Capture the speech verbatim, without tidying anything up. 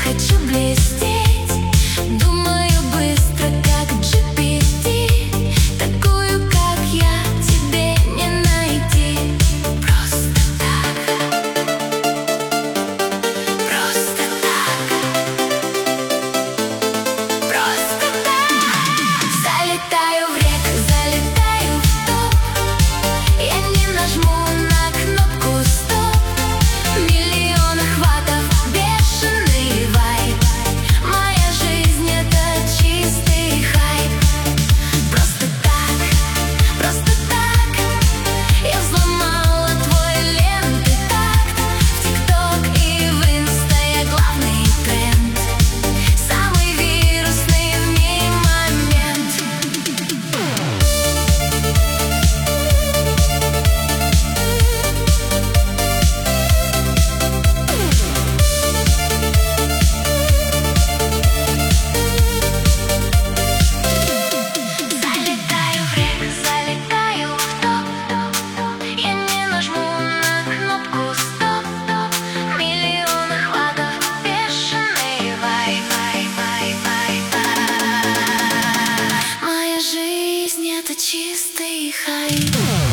хочу блестеть. Думаю быстро, как джи пи ти. Такую, как я, тебе не найти. Просто так, просто так, просто так. Залетаю в реку, залетаю в топ. Я не нажму на кнопку стоп. Миллион охватов, бешеный вайб. Моя жизнь — это чистый хайп. Просто так, просто так. Я взломала твой ленты такт. В тикток и в инста я главный тренд. Самый вирусный в мире момент. Залетаю в реку, залетаю в топ. Я не нажму на кнопку стоп. Миллион охватов, бешеный вайб. Моя жизнь — это чистый хайп.